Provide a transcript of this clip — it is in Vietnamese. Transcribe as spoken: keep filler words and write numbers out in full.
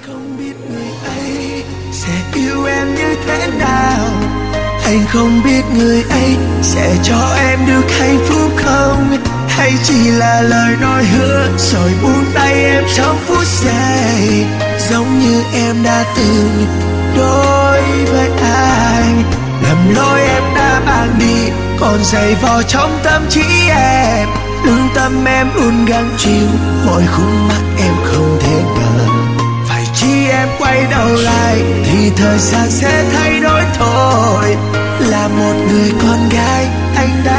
không biết người ấy sẽ yêu em như thế nào. Anh không biết người ấy sẽ cho em được hạnh phúc không, hay chỉ là lời nói hứa rồi buông tay em trong phút giây, giống như em đã từng đối với anh. Lầm lỗi em đã mang đi còn dày vò trong tâm trí em, lương tâm em luôn gắng chịu mỗi khúc mắc em không thể ngờ. Phải chi em quay đầu lại thì thời gian sẽ thay đổi thôi. Là một người con gái anh đã